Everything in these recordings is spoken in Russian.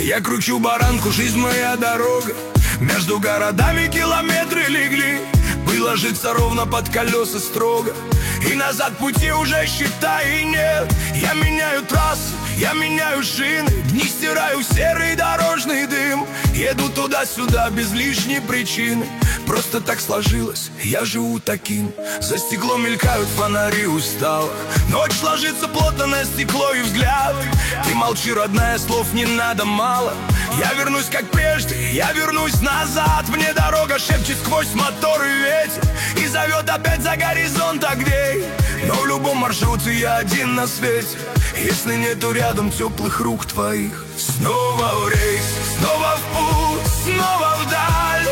Я кручу баранку, жизнь моя дорога. Между городами километры легли. Выложиться ровно под колеса строго. И назад пути уже, считай, и нет. Я меняю трассы, я меняю шины. Дни стираю серый дорожный дым. Еду туда-сюда без лишней причины. Просто так сложилось, я живу таким. За стеклом мелькают фонари усталых. Ночь ложится плотно на стекло и взгляд. Ты молчи, родная, слов не надо мало. Я вернусь как прежде, я вернусь назад. Мне дорога шепчет сквозь мотор и ветер. И зовет опять за горизонт огней. Но в любом маршруте я один на свете. Если нету рядом теплых рук твоих. Снова в рейс, снова в путь, снова вдаль.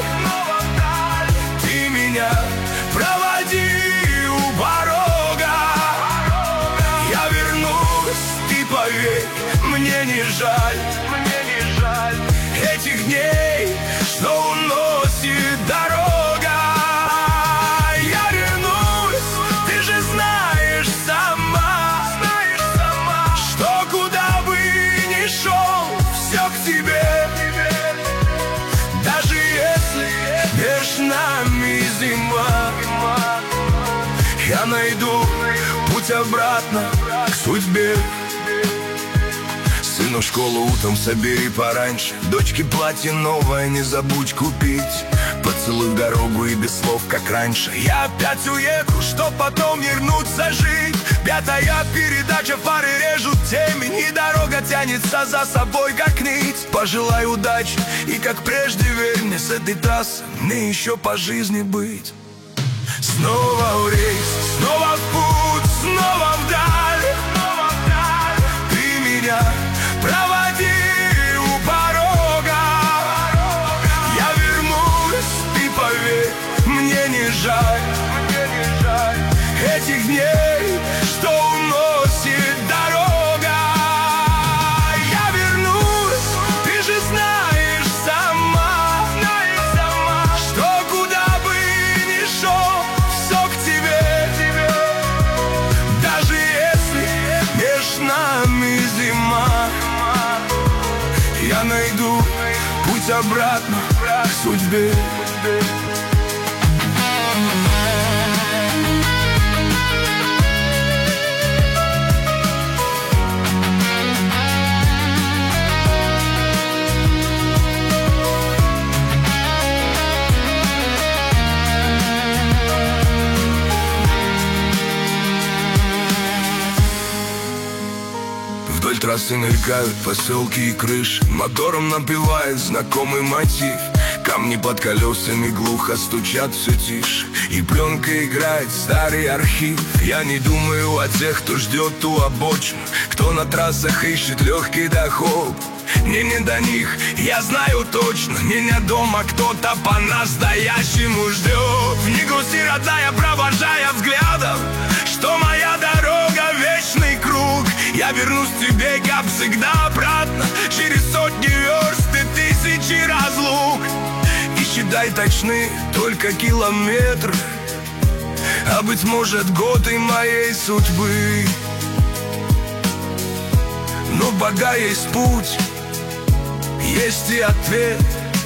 Ты меня проводи у порога. Я вернусь, ты поверь, мне не жаль. Этих дней, что уносит дорога. Я вернусь, ты же знаешь сама, что куда бы ни шел, все к тебе. Даже если между нами зима, я найду путь обратно к судьбе. Сыну школу утром собери пораньше. Дочке платье новое не забудь купить. Поцелуй в дорогу и без слов, как раньше. Я опять уеду, чтоб потом вернуться жить. Пятая передача, фары режут темень. И дорога тянется за собой, как нить. Пожелай удачи и, как прежде, верь мне, с этой трассы мне еще по жизни быть. Снова в рейс, снова в путь, снова вдаль. Ты меня проводи у порога. Я вернусь, ты поверь, мне не жаль. Этих дней, что уносит дорога. Я вернусь, ты же знаешь сама, что куда бы ни шел, все к тебе. Даже если между нами зима, я найду путь обратно к судьбе. Вдоль трассы мелькают поселки и крыши. Мотором напевает знакомый мотив. Камни под колесами глухо стучат все тише. И пленка играет старый архив. Я не думаю о тех, кто ждет у обочин, кто на трассах ищет легкий доход. Мне не до них, я знаю точно. Меня дома кто-то по-настоящему ждет. Не грусти, родная, провожая взглядом, что моя дорога вечный круг. Я вернусь к тебе, как всегда, обратно. Через сотни верст и тысячи разлук. И считай точны только километры, а быть может годы моей судьбы. Но пока есть путь, есть и ответ.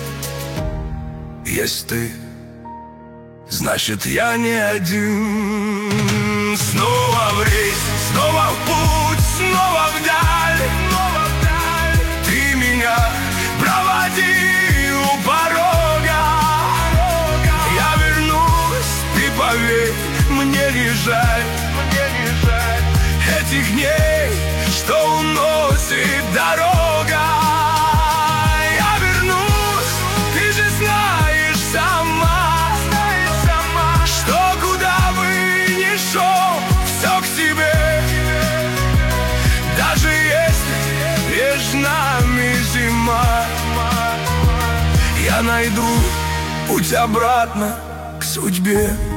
Есть ты, значит я не один. Снова в рейс, снова в путь, снова вдаль. Ты меня проводи у порога. Я вернусь, ты поверь, мне не жаль. Этих дней, что уносит дорога. Я вернусь, ты же знаешь сама, что куда бы ни шел, все к тебе. Даже если между нами зима, я найду путь обратно к судьбе.